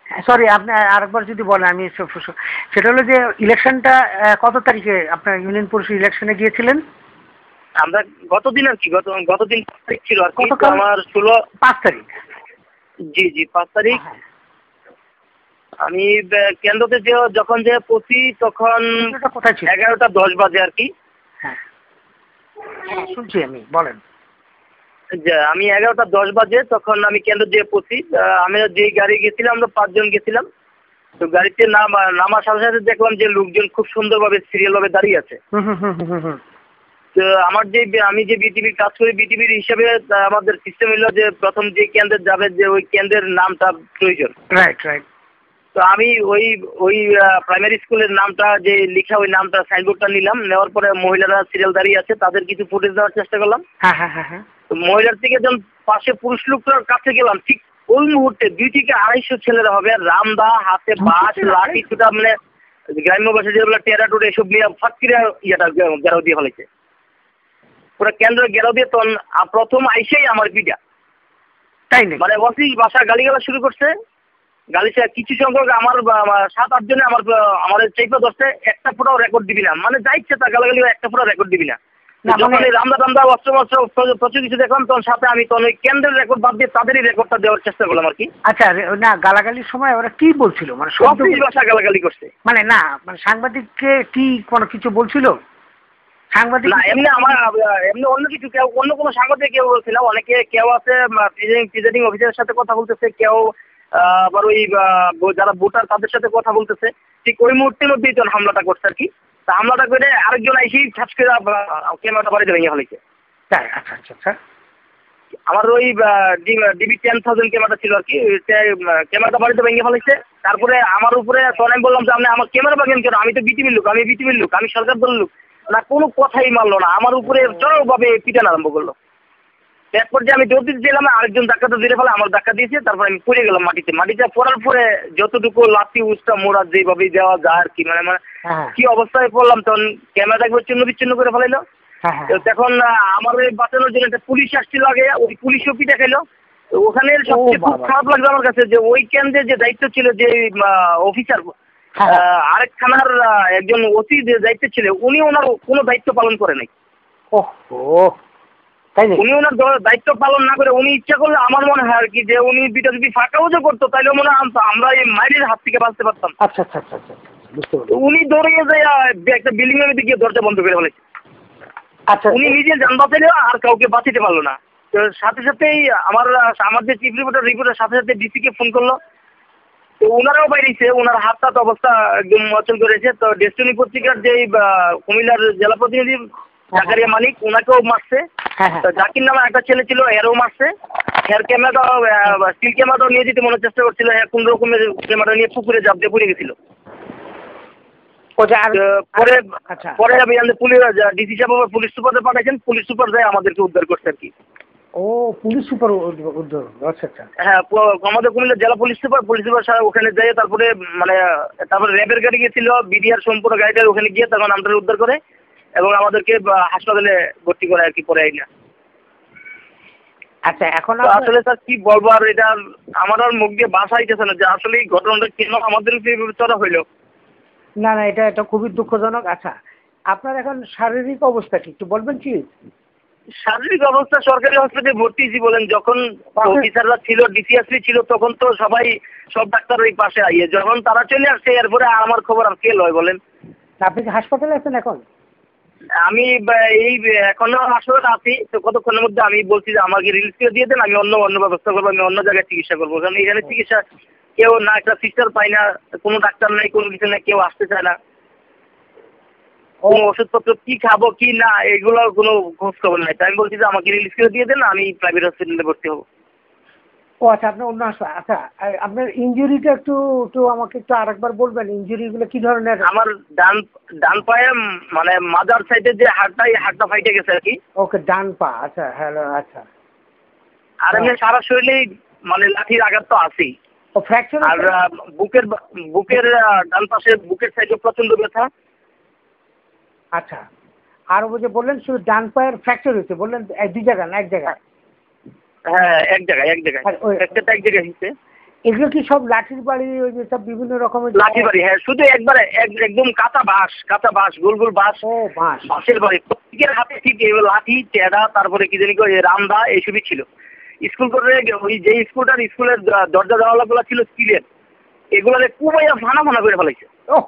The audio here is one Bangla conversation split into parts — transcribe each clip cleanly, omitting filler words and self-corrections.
সরি, আপনি আরেকবার যদি বলেন, আমি সেটা হলো যে ইলেকশনটা কত তারিখে আপনার ইউনিয়ন পরিষদ ইলেকশনে গিয়েছিলেন? আমরা গতদিন আর কি, গতদিন 5 তারিখ ছিল আর কি, তো গতকাল আমার 16। 5 তারিখ। জি জি, 5 তারিখ। হ্যাঁ, আমি কেন্দ্রতে যখন যে পৌঁছি তখন ওটা কোথায় ছিল? 11টা 10 বাজে আর কি। হ্যাঁ, হ্যাঁ, শুনছি আমি, বলেন। যে আমি 11টা 10 বাজে তখন আমি কেন্দ্র যেয়ে পৌঁছি। আমি যে গাড়ি গেছিলাম আমরা 5 জন গেছিলাম। তো গাড়িতে নামার সাথে সাথে দেখলাম যে লোকজন খুব সুন্দরভাবে সিরিয়াল ভাবে দাঁড়িয়ে আছে। হুম, হুম, হুম, হুম, হুম। তো আমি যে বিটিভির কাজ করি, বিটিভির হিসাবে আমাদের সিস্টেম হলো যে প্রথম যে কেন্দ্রে যাবে যে ওই কেন্দ্রের নামটা প্রয়োজন। Right, right. তো আমি ওই ওই প্রাইমারি স্কুলের নামটা যে লিখা ওই নামটা সাইনবোর্ডটা নিলাম, নেওয়ার পরে মহিলারা সিরিয়াল দাঁড়িয়ে আছে তাদের কিছু ফুটেজ দেওয়ার চেষ্টা করলাম। হ্যাঁ, হ্যাঁ, হ্যাঁ, হ্যাঁ। তো মহিলার থেকে যখন পাশে পুরুষ লোকটার কাছে গেলাম, ঠিক ওই মুহূর্তে 2 থেকে 250 ছেলেরা হবে, রামদা হাতে বাঁশ লাঠি ছুটা, মানে গ্রাম্য ভাষা যেগুলো টেরাটুর এসব নিয়ে ফাঁকিরা গেরাও দিয়ে ফেলেছে। পুরো কেন্দ্র গেরাও দিয়ে তখন প্রথম আইসেই আমার পিঠা, তাই নাকি? মানে অশ্লীল ভাষা গালিগালা শুরু করছে। গালিছে কিছু সংখ্যক আমার 7-8 জনে আমার চেপে ধরছে, একটা ফোটাও রেকর্ড দিবি না, মানে যা ইচ্ছে তা গালাগালি, একটা ফোটাও রেকর্ড দিবি না। না, যখন মানে এই রামদা অস্ত্র প্রচুর কিছু দেখলাম, তখন সাথে আমি তখন ওই কেন্দ্রের রেকর্ড বাদ দিয়ে তাদেরই রেকর্ডটা দেওয়ার চেষ্টা করলাম আর কি। আচ্ছা, না, গালাগালির সময় ওরা কি বলছিল, মানে শব্দ অশ্লীল ভাষা গালাগালি করছে। মানে না, মানে সাংবাদিককে কি কোনো কিছু বলছিল? সাংবাদিক না এমনি আমার এমনি অন্য কিছু, কেউ অন্য কোনো সাংবাদিক কেউ বলছিল, অনেকে কেউ আছে প্রিজাইডিং অফিসারের সাথে কথা বলতেছে, কেউ আবার ওই যারা ভোটার তাদের সাথে কথা বলতেছে। ঠিক ওই মুহূর্তের মধ্যেই তখন হামলাটা করছে আর কি। তা হামলাটা করে আরেকজন এসেই ছাপ করে ক্যামেরাটা বাড়িতে ভেঙে ফেলেছে। তাই? আচ্ছা, আচ্ছা, আচ্ছা। আমার ওই ডিবি 10,000 ক্যামেরাটা ছিল আর কি, ক্যামেরাটা বাড়িতে ভেঙে ফেলেছে। তারপরে আমার উপরে তখন আমি বললাম যে আপনি আমার ক্যামেরা ভাঙেন কেন, আমি তো বিটিভির লোক, আমি বিটিভির লোক, আমি সরকার দলের লোক। না কোনো কথাই মানলো না, আমার উপরে চরমভাবে পিটানো আরম্ভ করলো। এরপর যে আমি দৌড় দিতে দিলাম, আরেকজন ধাক্কাটা দিয়ে ফেলে আমার ধাক্কা দিয়েছে, তারপর আমি পড়ে গেলাম মাটিতে পড়ার পরে যতটুকু লাঠি উস্তা মোড়া যেভাবে দেওয়া যায় আর কি, মানে হ্যাঁ, কি অবস্থায় পড়লাম, তখন ক্যামেরাটা একবার চিহ্ন বিচ্ছিন্ন করে ফেলাইলো। হ্যাঁ, হ্যাঁ। তো তখন আমার ওই বাঁচানোর জন্য একটা পুলিশ আসছিল আগে, ওই পুলিশও পিটা খেলো। তো ওখানে সবচেয়ে খুব বাবা! খারাপ লাগলো আমার কাছে যে ওই কেন্দ্রে যে দায়িত্ব ছিল, যে অফিসার হ্যাঁ, হ্যাঁ। আরেক থানার একজন ওসি যে দায়িত্ব ছিল, উনি ওনার কোনো দায়িত্ব পালন করে নাই। ওহো! তাই নাকি? উনি ওনার দায়িত্ব পালন না করে উনি ইচ্ছা করলে আমার মনে হয় আর কি যে উনি দুইটা যদি ফাঁকাও যে করতো তাহলে মনে হয় আমরা এই মাইরের হাত থেকে বাঁচতে পারতাম। আচ্ছা, আচ্ছা, আচ্ছা, আচ্ছা, আচ্ছা, বুঝতে পারলাম। উনি দৌড়িয়ে যায় একটা বিল্ডিং এর মধ্যে গিয়ে দরজা বন্ধ করে ফেলেছে। আচ্ছা। উনি নিজে যান বাঁচাইলেও আর কাউকে বাঁচাতে পারলো না। তো সাথে সাথেই আমার যে চিফ রিপোর্টের সাথে সাথে ডিসিকে ফোন করলো। তো ওনারাও বাইরেছে, ওনার হাতটা তো অবস্থা একদম অচল করেছে। তো ডেস্টিনি পত্রিকার যে কুমিল্লার জেলা প্রতিনিধি জাকারিয়া মালিক, ওনাকেও মারছে। হ্যাঁ, হ্যাঁ। তো জাকির নামে একটা ছেলে ছিল, এরও মারছে। এর ক্যামেরাটাও স্টিল ক্যামেরাটাও নিয়ে যেতে মনে চেষ্টা করছিল, কোন রকমের ক্যামেরা নিয়ে পুকুরে ঝাঁপ দিয়ে পড়ে গেছিল। ওটা আর পরে আচ্ছা। পরে আমি পুলিশ ডিসি সাহেব আবার পুলিশ সুপারে পাঠাইছেন, পুলিশ সুপার যায় আমাদেরকে উদ্ধার করছে আর কি। ও, পুলিশ সুপার উদ্ধার। আচ্ছা, আচ্ছা। হ্যাঁ, আমাদের কুমিল্লা জেলা পুলিশ সুপার সাহেব ওখানে যায়, তারপরে মানে তারপরে র্যাবের গাড়ি গিয়েছিল, বিডিআর সম্পূর্ণ গাড়িটার ওখানে গিয়ে তখন আমাদের উদ্ধার করে এবং আমাদেরকে হাসপাতালে ভর্তি করে আর কি, পরে আইনা। আচ্ছা, এখন আসলে স্যার কি বলবো, আর এটা আমার আর মুখ দিয়ে ভাষা আইতেছে না যে আসলে এই ঘটনাটা কেন আমাদের বিবেচনা হইলো। না, না, এটা খুবই দুঃখজনক। আচ্ছা, আপনার এখন শারীরিক অবস্থা কি একটু বলবেন কি? শারীরিক অবস্থা সরকারি হসপিটালে ভর্তি বলেন, যখন অফিসাররা ছিল, ডিসিএসপি ছিল, তখন তো সব ডাক্তার ওই পাশে আইয়ে, যখন তারা চলে আসছে এরপরে আমার খবর আর কে লয় বলেন। আপনি কি হাসপাতালে আছেন এখন? আমি এই এখনো হাসপাতালে আছি। তো কতক্ষণের মধ্যে আমি বলছি যে আমাকে রিলিজ করে দিয়ে দেন, আমি অন্য ব্যবস্থা করবো, আমি অন্য জায়গায় চিকিৎসা করবো, কারণ এখানে চিকিৎসা কেউ না, একটা সিস্টার পাই না, কোনো ডাক্তার নাই, কোনো কিছু নাই, কেউ আসতে চায় না। কোনো ওষুধপত্র কি খাবো কি না এগুলোর কোনো খোঁজ খবর নাই। তাই আমি বলছি যে আমাকে রিলিজ করে দিয়ে দেন, আমি প্রাইভেট হসপিটালে ভর্তি হবো। ও আচ্ছা, আপনি অন্য হাসপাতাল। আচ্ছা, আপনার ইনজুরিটা একটু একটু আমাকে একটু আরেকবার বলবেন, ইনজুরিগুলো কি ধরনের? আমার ডান পায়ে মানে মাদার সাইডের যে হাড়টা, এই হাড়টা ফাইটে গেছে আর কি। ওকে, ডান পা। আচ্ছা, হ্যালো, আচ্ছা। আর এমনি সারা শরীরেই মানে লাঠির আঘাত তো আছেই। ও, ফ্র্যাকচার? আর বুকের ডান পাশে বুকের সাইডে প্রচন্ড ব্যথা। আচ্ছা, আর ওই যে বললেন শুধু ডান পায়ের ফ্র্যাকচার হয়েছে বললেন, দুই জায়গা না এক জায়গায়? হ্যাঁ, এক জায়গায় আর ওই একটা এক জায়গায় হয়েছে। এগুলো কি সব লাঠির বাড়ি, ওই যে সব বিভিন্ন রকমের লাঠি বাড়ি, হ্যাঁ, শুধু একবারে একদম কাঁচা বাঁশ, গোল গোল বাঁশ, ও বাঁশ। বাঁশের বাড়ি। প্রত্যেকের হাতে ঠিক এই লাঠি, টেডা, তারপরে কি জানি কই রামদা, এইসবই ছিল। স্কুল করে ওই যে স্কুলের দরজা জানালাগুলো ছিল স্টিলের, এগুলো কুবাইয়া ফানা ফানা করে ফেলাইছে। ওহ,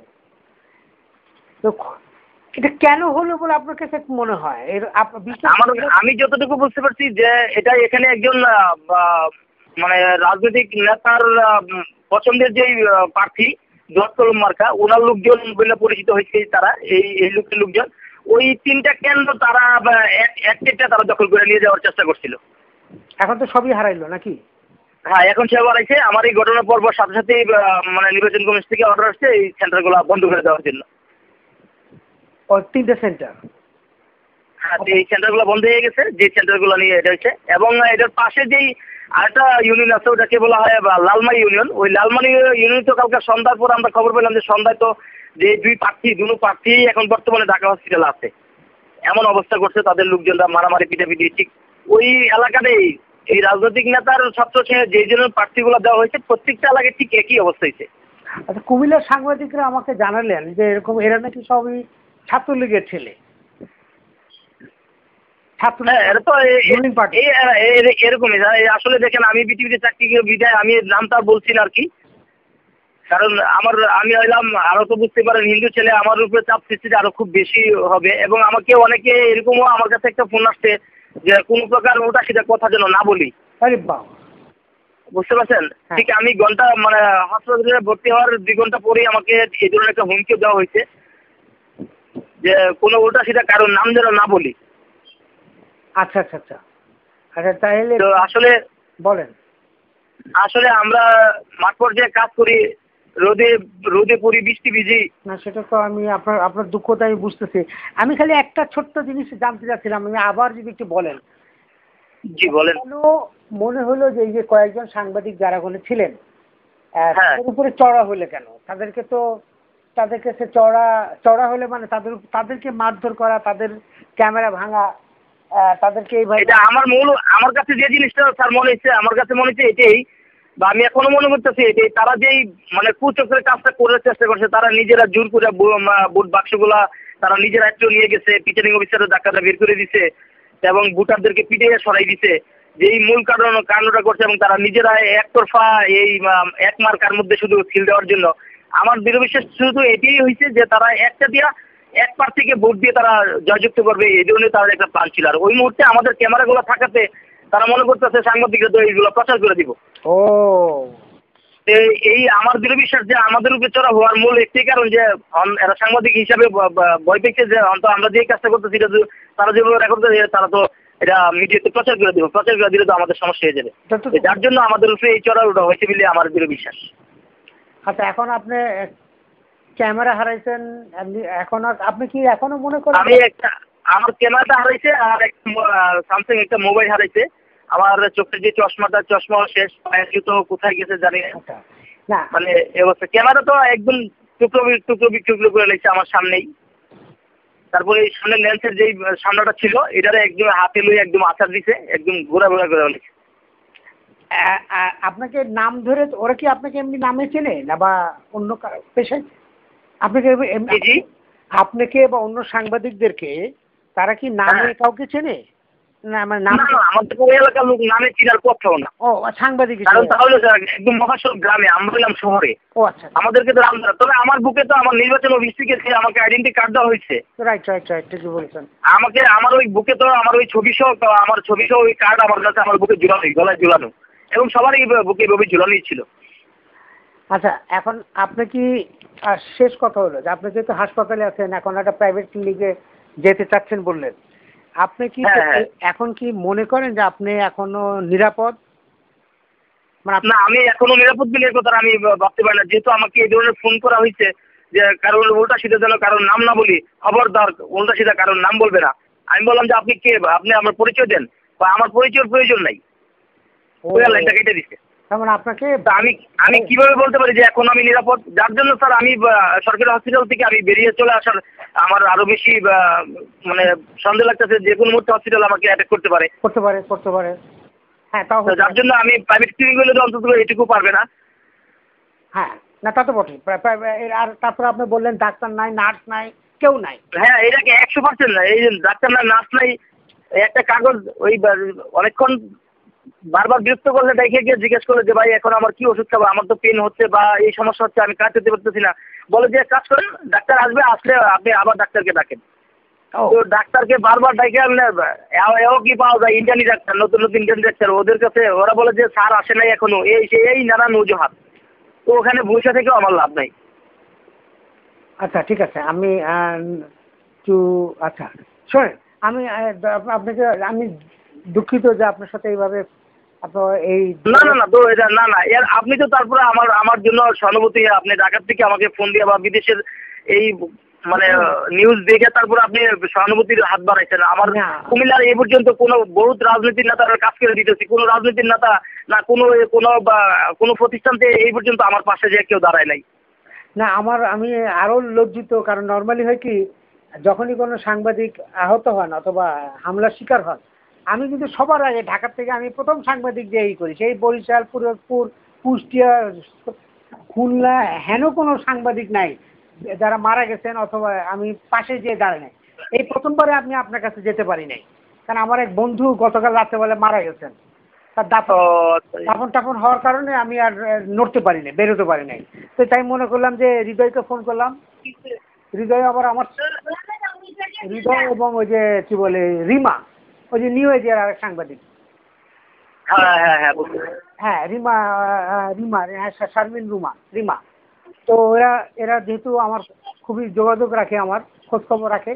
তো এটা কেন হলো বলে আপনার কাছে মনে হয়? আমি যতটুকু বুঝতে পারছি যে এটা এখানে একজন মানে রাজনৈতিক নেতার পছন্দের যেই প্রার্থী দোয়াত-কলম মার্কা, ওনার লোকজন বলে পরিচিত হয়েছে তারা, এই লোকজন ওই 3টা কেন্দ্র তারা একটা তারা দখল করে নিয়ে যাওয়ার চেষ্টা করছিল। এখন তো সবই হারাইলো নাকি? হ্যাঁ, এখন সে বাড়াইছে। আমার এই ঘটনার পর সাথে সাথেই মানে নির্বাচন কমিশন থেকে অর্ডার আসছে এই সেন্টারগুলো বন্ধ করে দেওয়ার জন্য। ও 3টে সেন্টার? হ্যাঁ, এই সেন্টারগুলো বন্ধ হয়ে গেছে, যে সেন্টারগুলো নিয়ে এটা হচ্ছে। এবং এটার পাশে যেই আরেকটা ইউনিয়ন আছে, ওটাকে বলা হয় লালমাই ইউনিয়ন। ওই লালমাই ইউনিয়ন তো কালকে সন্ধ্যার পর আমরা খবর পেলাম যে সন্ধ্যায় তো যে দুটো প্রার্থী এখন বর্তমানে ঢাকা হসপিটালে আছে। এমন অবস্থা করছে তাদের লোকজনরা, মারামারি পিটাপিটি। ঠিক ওই এলাকাতেই এই রাজনৈতিক নেতার ছাত্র যে জনের প্রার্থীগুলো দেওয়া হয়েছে, প্রত্যেকটা এলাকায় ঠিক একই অবস্থা হয়েছে। আচ্ছা, কুমিল্লার সাংবাদিকরা আমাকে জানালেন যে এরকম এরা নাকি সবই ছাত্রলীগের ছেলে। এরকমই আসলে দেখেন, আমি বিটিভিতে চাকরি বিদায় আমি নামটা বলছি না আর কি, কারণ আমি হইলাম আরো তো বুঝতে পারেন হিন্দু ছেলে, আমার উপরে চাপ সৃষ্টিটা আরো খুব বেশি হবে। এবং আমাকে অনেকে এরকমও আমার কাছে একটা ফোন আসছে যে কোন প্রকার ওটা সেটা কথা যেন না বলি। আরে বাবা, বুঝতে পারছেন? ঠিক আমি ঘন্টা মানে হাসপাতালে ভর্তি হওয়ার 2 ঘন্টা পরেই আমাকে এই ধরনের একটা হুমকি দেওয়া হয়েছে যে কোনো উল্টা সেটা কারণ নাম যেন না বলি। আচ্ছা আচ্ছা আচ্ছা আচ্ছা, তাহলে তো আসলে বলেন। আসলে আমরা মাঠ পর্যায়ে কাজ করি, রোদে পড়ি, বৃষ্টি ভিজি। না, সেটা তো আমি আপনার দুঃখটা আমি বুঝতেছি। আমি খালি একটা ছোট্ট জিনিস জানতে চাচ্ছিলাম, আমি আবার যদি একটু বলেন। জি বলেন। মনে হলো যে এই যে কয়েকজন সাংবাদিক যারা ওখানে ছিলেন, হ্যাঁ, তাদের উপরে চড়া হলে কেন? তাদেরকে সে চড়া হলে মানে তাদেরকে মারধর করা, তাদের ক্যামেরা ভাঙা, তাদেরকে এইভাবে। এটা আমার কাছে যে জিনিসটা স্যার মনে হচ্ছে, আমার কাছে মনে হচ্ছে এটাই, বা আমি এখনো মনে করতেছি এটাই, তারা যেই মানে কুচক্রের কাজটা করার চেষ্টা করছে, তারা নিজেরা জোর করে ভোট বাক্সগুলা তারা নিজেরা একটু নিয়ে গেছে, রিটার্নিং অফিসারের ডাক্তাররা বের করে দিছে এবং ভোটারদেরকে পিটিয়ে সরাই দিছে, যেই মূল কারণটা করছে। এবং তারা নিজেরা একতরফা এই এক মার্কার মধ্যে শুধু সিল দেওয়ার জন্য, আমার দৃঢ় বিশ্বাস শুধু এটাই হয়েছে যে তারা এক প্রার্থীকে ভোট দিয়ে তারা জয়যুক্ত করবে, এই জন্য তাদের একটা প্ল্যান ছিল। আর ওই মুহূর্তে আমাদের ক্যামেরাগুলো থাকাতে তারা মনে করতেছে সাংবাদিকরা তো এইগুলো প্রচার করে দিব। ও, এই আমার দৃঢ় বিশ্বাস যে আমাদের উপরে চড়া হওয়ার মূল একটাই কারণ যে এরা সাংবাদিক হিসাবে ভয় পেয়েছে যে অন্তত আমরা যে কাজটা করতেছি তারা যেভাবে রেকর্ড করে তারা তো এটা মিডিয়াতে প্রচার করে দিব, প্রচার করে দিলে তো আমাদের সমস্যা হয়ে যাবে। যার জন্য আমাদের উপরে এই চড়া ওটা হয়েছে বলে আমার দৃঢ় বিশ্বাস। আচ্ছা, এখন আপনি ক্যামেরা হারাইছেন, এখন আপনি কি এখনো মনে করেন? আমার ক্যামেরাটা হারাইছে আর স্যামসাং একটা মোবাইল হারাইছে। আমার চোখের যে চশমা শেষ, পায়ের জুতো কোথায় গেছে জানি না। মানে অবস্থা, ক্যামেরা তো একদম টুকরো করে লেগেছে আমার সামনেই। তারপরে এই সামনে লেন্সের যেই সামনাটা ছিল এটারে একদম হাতে লই একদম আচার দিছে, একদম ঘোরা করে লেগেছে। আপনাকে নাম ধরে ওরা কি আপনাকে এমনি নামে চেনে না বা অন্য পেশায়? আপনাকে বা অন্য সাংবাদিকদেরকে তারা কি নামে কাউকে চেনে? না, মানে নাম আমাদের ওই এলাকার লোক নামে চিনার কথাও না। ও, সাংবাদিক কারণ তাহলে একদম মহাসড়ক গ্রামে, আমরা এলাম শহরে। ও আচ্ছা, আমাদেরকে তো নাম ধরা। তবে আমার বুকে তো আমার নির্বাচন অফিস থেকে আমাকে আইডেন্টি কার্ড দেওয়া হয়েছে। রাইট, ঠিকই বলেছেন। আমার ওই বুকে তো আমার ওই ছবি সহ ওই কার্ড আমার কাছে আমার বুকে ঝুলানো, গলায় ঝুলানো, এবং সবারই বুকে এভাবে ঝুলানোই ছিল। আচ্ছা, এখন আপনি কি শেষ কথা হলো যে আপনি যেহেতু হাসপাতালে আছেন, এখন একটা প্রাইভেট ক্লিনিকে যেতে চাচ্ছেন বললেন, আপনি কি এখন কি মনে করেন যে আপনি এখনো নিরাপদ? না, আমি এখনো নিরাপদ বলে এই কথা আমি ভাবতে পারি না, যেহেতু আমাকে এই ধরনের ফোন করা হয়েছে যে কারণ উল্টা সিধা যেন কারোর নাম না বলি, খবরদার উল্টা সিধা কারোর নাম বলবে না। আমি বললাম যে আপনি কে, আপনি আমার পরিচয় দেন, বা আমার পরিচয়ের প্রয়োজন নাই, লাইনটা কেটে দিচ্ছে। আপনাকে আমি কিভাবে বলতে পারি যে এখন আমি নিরাপদ? যার জন্য স্যার আমি সরকারি হসপিটাল থেকে আমি বেরিয়ে চলে আসার আমার আরো বেশি মানে সন্দেহ লাগতেছে যে কোনো মুহূর্তে হসপিটাল আমাকে অ্যাটাক করতে পারে। হ্যাঁ তাও যার জন্য আমি প্রাইভেট ক্লিনিক হলে তো অন্তত এটুকু পারবে না। হ্যাঁ না তা তো বটেই। আর তারপরে আপনি বললেন ডাক্তার নাই, নার্স নাই, কেউ নাই। হ্যাঁ এটাকে 100% না, এই যে ডাক্তার না, নার্স নাই, একটা কাগজ ওই অনেকক্ষণ বারবার বিরক্ত করলে দেখে গিয়ে জিজ্ঞেস করলে যে ভাই এখন আমার কি ওষুধ খাবো, আমার তো পেন হচ্ছে বা এই সমস্যা হচ্ছে, আমি কাজ করতে পারতেছি না। বলে যে কাজ করেন, ডাক্তার আসবে, আসলে আপনি আবার ডাক্তারকে ডাকেন। তো ডাক্তারকে বারবার ডাকে এও কি পাওয়া যায়, ইন্টার্নি ডাক্তার, নতুন নতুন ইন্টার্নি ডাক্তার, ওদের কাছে ওরা বলে যে স্যার আসে নাই এখনো, এই নানান অজুহাত। তো ওখানে বসে থেকেও আমার লাভ নাই। আচ্ছা ঠিক আছে, আমি একটু আচ্ছা শোনেন, আমি আপনাকে আমি দুঃখিত যে আপনার সাথে এইভাবে আপনার এই না না না, তো এটা না না, এর আপনি তো তারপরে আমার জন্য সহানুভূতি, আপনি ঢাকার থেকে আমাকে ফোন দিয়ে বা বিদেশের এই মানে নিউজ দেখে তারপরে আপনি সহানুভূতির হাত বাড়াইছেন। আমার কুমিল্লার এই পর্যন্ত কোনো বহুত রাজনীতির নেতারা কাজ করে দিতেছি, কোনো রাজনীতির নেতা না কোনো প্রতিষ্ঠান থেকে এই পর্যন্ত আমার পাশে যে কেউ দাঁড়ায় নাই। না আমি আরো লজ্জিত, কারণ নর্মালি হয় কি, যখনই কোনো সাংবাদিক আহত হন অথবা হামলার শিকার হন, আমি কিন্তু সবার আগে ঢাকার থেকে আমি প্রথম সাংবাদিক যে এই করি, সেই বরিশাল, পিরোজপুর, কুষ্টিয়া, খুলনা, হেন কোনো সাংবাদিক নাই যারা মারা গেছেন অথবা আমি পাশে যেয়ে দাঁড়াই নাই। এই প্রথমবারে আমি আপনার কাছে যেতে পারি নাই, কারণ আমার এক বন্ধু গতকাল রাত্রেবেলা মারা গেছেন। তার দাফন টাফন হওয়ার কারণে আমি আর নড়তে পারি নাই, বেরোতে পারি নাই। তো তাই মনে করলাম যে হৃদয়কে ফোন করলাম। হৃদয় আবার আমার হৃদয় এবং ওই যে কি বলে রিমা, ওই যে নিউ এজের আরেক সাংবাদিক। হ্যাঁ হ্যাঁ হ্যাঁ, হ্যাঁ রিমা, রিমা শারমিন রিমা। তো এরা যেহেতু আমার খুবই যোগাযোগ রাখে, আমার খোঁজ খবর রাখে,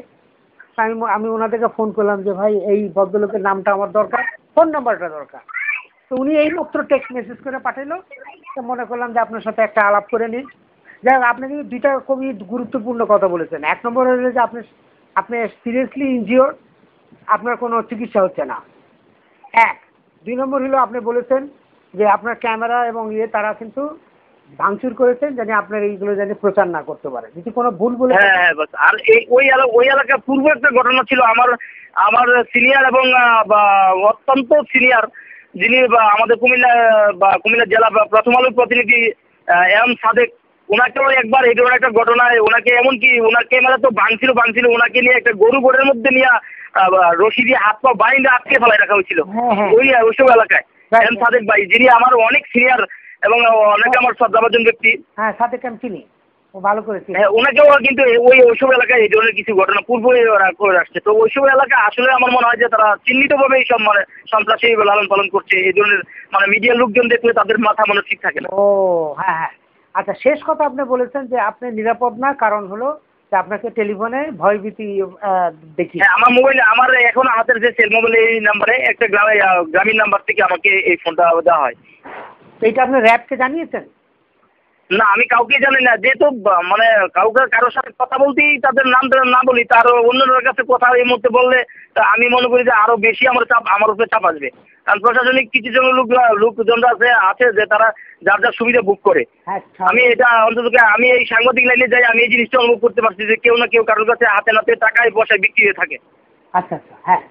আমি ওনাদেরকে ফোন করলাম যে ভাই এই ভদ্রলোকের নামটা আমার দরকার, ফোন নাম্বারটা দরকার। তো উনি এই মাত্র টেক্সট মেসেজ করে পাঠালো। তো মনে করলাম যে আপনার সাথে একটা আলাপ করে নিই। যাই হোক, আপনি কিন্তু দুইটা খুবই গুরুত্বপূর্ণ কথা বলেছেন। এক নম্বর হলো যে আপনি সিরিয়াসলি ইনজিওর, আপনার কোনো চিকিৎসা হচ্ছে না। এক, দুই নম্বর হলো আপনি বলেছেন যে আপনার ক্যামেরা এবং তারা কিন্তু ভাঙচুর করেছেন যেন আপনার এইগুলো যেন প্রচার না করতে পারে, যদি কোনো ভুল বলে। হ্যাঁ হ্যাঁ, আর ওই এলাকার পূর্ব একটা ঘটনা ছিল, আমার সিনিয়র এবং অত্যন্ত সিনিয়র যিনি আমাদের কুমিল্লা জেলা প্রথম আলোর প্রতিনিধি এম সাদেক, ওনাকেও একবার এই ধরনের একটা ঘটনায় ওনাকে এমনকি ওনার ক্যামেরা তো ভাঙছিল, ওনাকে নিয়ে একটা গরু গোড়ের মধ্যে নিয়ে রশি দিয়ে হাত পা বাইন্দে আটকে ফেলায় রাখা হয়েছিল ওইসব এলাকায়। এম সাদেক ভাই, যিনি আমার অনেক সিনিয়র এবং অনেক আমার শ্রদ্ধাভাজন ব্যক্তি। হ্যাঁ সাদেক আমি চিনি, ভালো করেছি। হ্যাঁ, ওনাকেও কিন্তু ওইসব এলাকায় এই ধরনের কিছু ঘটনা পূর্বই ওরা করে আসছে। তো ওইসব এলাকায় আসলে আমার মনে হয় যে তারা চিহ্নিতভাবে এইসব মানে সন্ত্রাসী লালন পালন করছে, এই ধরনের মানে মিডিয়ার লোকজন দেখলে তাদের মাথা মানে ঠিক থাকে না। ও হ্যাঁ হ্যাঁ, আচ্ছা শেষ কথা আপনি বলেছেন যে আপনি নিরাপদ না, কারণ হলো যে আপনাকে টেলিফোনে ভয়ভীতি দেখি। হ্যাঁ, আমার মোবাইলে, আমার এখন হাতের যে সেল মোবাইল, এই নাম্বারে একটা গ্রামীণ নাম্বার থেকে আমাকে এই ফোনটা দেওয়া হয়। এইটা আপনি র্যাবকে জানিয়েছেন? না, আমি কাউকে জানি না, যেহেতু মানে কারোর সাথে কথা বলতেই তাদের নাম না বলি, তার অন্যদের কাছে কথা এই মুহূর্তে বললে তা আমি মনে করি যে আরো বেশি আমার উপরে চাপ আসবে। কারণ প্রশাসনিক কিছু জন লোকজন আছে যে তারা যার যার সুবিধা বুক করে। আমি এটা অন্তত আমি এই সাংবাদিক লাইনে যাই, আমি এই জিনিসটা অনুভব করতে পারছি যে কেউ না কেউ কারোর কাছে হাতে নাতে টাকায় পয়সায় বিক্রি হয়ে থাকে। আচ্ছা আচ্ছা, হ্যাঁ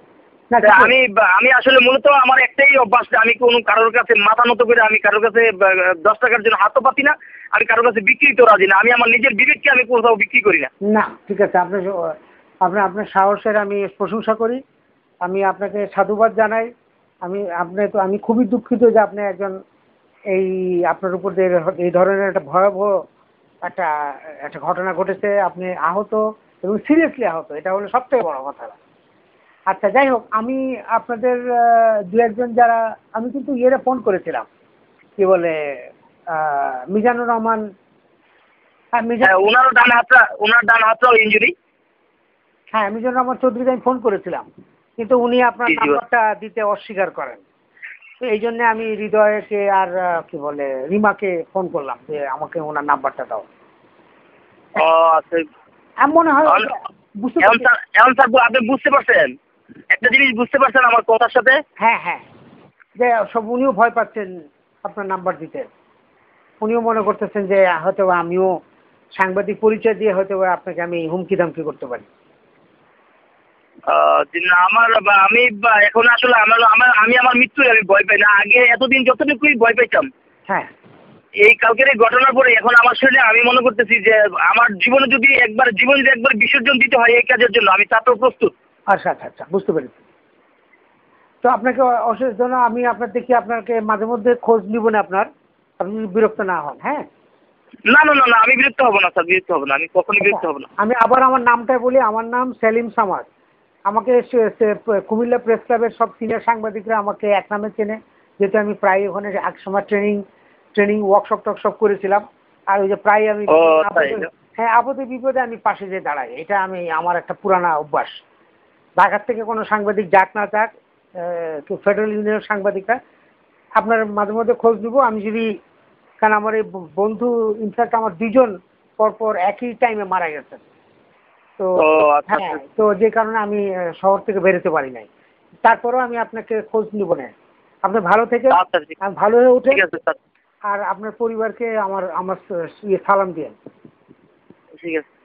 আমি আসলে মূলত আমার একটাই অভ্যাস যে আমি কোনো কারোর কাছে মাথা নত করে আমি কারোর কাছে 10 টাকার জন্য হাতও পাতি না, আমি কারোর কাছে বিক্রি তো রাজি না, আমি আমার নিজের বিবেককে আমি কোথাও বিক্রি করি না। না ঠিক আছে, আপনার সাহসের আমি প্রশংসা করি, আমি আপনাকে সাধুবাদ জানাই। আমি খুবই দুঃখিত যে আপনি একজন আপনার উপর এই ধরনের একটা ভয়াবহ একটা একটা ঘটনা ঘটেছে, আপনি আহত এবং সিরিয়াসলি আহত, এটা হলো সবথেকে বড় কথা। আচ্ছা যাই হোক, আমি আপনাদের দু একজন যারা, আমি কিন্তু ফোন করেছিলাম, কি বলে মিজানুর রহমান। ওনার ডান হাতটাও ইনজুরি। হ্যাঁ মিজানুর রহমান চৌধুরীকে আমি ফোন করেছিলাম, কিন্তু উনি আপনার নাম্বারটা দিতে অস্বীকার করেন। তো এই জন্য আমি হৃদয়কে আর কি বলে রিমাকে ফোন করলাম যে আমাকে ওনার নাম্বারটা দাও। মনে হয় এখন স্যার আপনি বুঝতে পারছেন, একটা জিনিস বুঝতে পারছেন আমার কথার সাথে? হ্যাঁ হ্যাঁ, যে উনিও ভয় পাচ্ছেন আপনার নাম্বার দিতে, উনিও মনে করতেছেন যে হয়তো আমিও সাংবাদিক পরিচয় দিয়ে হয়তো আপনাকে আমি হুমকি ধামকি করতে পারি। না আমি এখন আসলে আমি আমার মৃত্যুই আমি ভয় পাই না। আগে এতদিন যতটুকুই ভয় পাইতাম, হ্যাঁ। এই কালকের এই ঘটনার পরে এখন আমার শরীরে আমি মনে করতেছি যে আমার জীবনে যদি একবার বিসর্জন দিতে হয় এই কাজের জন্য, আমি তাতেও প্রস্তুত। আচ্ছা আচ্ছা আচ্ছা, বুঝতে পেরেছি। তো আপনাকে অশেষ ধন্যবাদ। আমি আপনার দেখি আপনাকে মাঝে মধ্যে খোঁজ নিব না আপনার, আপনি যদি বিরক্ত না হন। হ্যাঁ, না না না না, আমি বিরক্ত হব না স্যার, বিরক্ত হব না, আমি কখনই বিরক্ত হব না। আমি আবার আমার নামটাই বলি, আমার নাম সেলিম সামাদ। আমাকে কুমিল্লা প্রেস ক্লাবের সব সিনিয়র সাংবাদিকরা আমাকে এক নামে চেনে, যেহেতু আমি প্রায় ওখানে এক সময় ট্রেনিং ওয়ার্কশপ টর্কশপ করেছিলাম। আর ওই যে প্রায় আমি ও তাই না? হ্যাঁ, আপদে বিপদে আমি পাশে যেয়ে দাঁড়াই, এটা আমার একটা পুরানা অভ্যাস। ঢাকার থেকে কোনো সাংবাদিক যাক না যাক, ফেডারেল ইউনিয়নের সাংবাদিকরা আপনার মাঝে মধ্যে খোঁজ নিব। আমি যদি, কারণ আমার এই বন্ধু, ইনফ্যাক্ট আমার দুজন পরপর একই টাইমে মারা গেছেন। তো আচ্ছা হ্যাঁ, আচ্ছা তো যে কারণে আমি শহর থেকে বেরোতে পারি নাই। তারপরেও আমি আপনাকে খোঁজ নিব না। আপনি ভালো থেকে আচ্ছা, ভালো হয়ে উঠেন, ঠিক আছে স্যার, আর আপনার পরিবারকে আমার আমার সালাম দিয়েন। ঠিক আছে।